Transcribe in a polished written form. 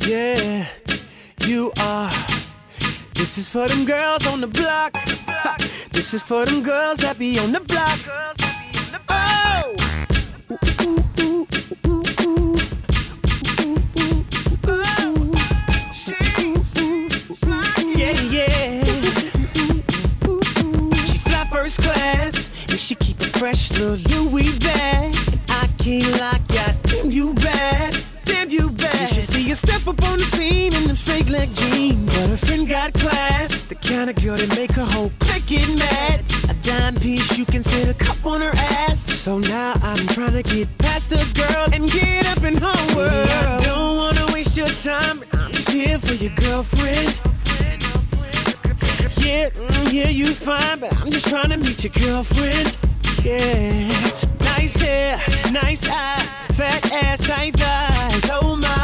Yeah, you are. This is for them girls on the block. This is for them girls that be on the block. Oh! Yeah, yeah. She fly first class, and she keep a fresh little Louis bag. And I can't lie, goddamn you bad. Damn you bad. You should see her step up on the scene in them straight leg jeans. But her friend got class, the kind of girl that make her whole clique get mad. A dime piece you can sit a cup on her ass. So now I'm trying to get past the girl and get up in her world. Baby, I don't wanna waste your time, but I'm just here for your girlfriend. Yeah, you fine, but I'm just trying to meet your girlfriend. Yeah, nice hair, nice eyes, fat ass, tight thighs. Oh my.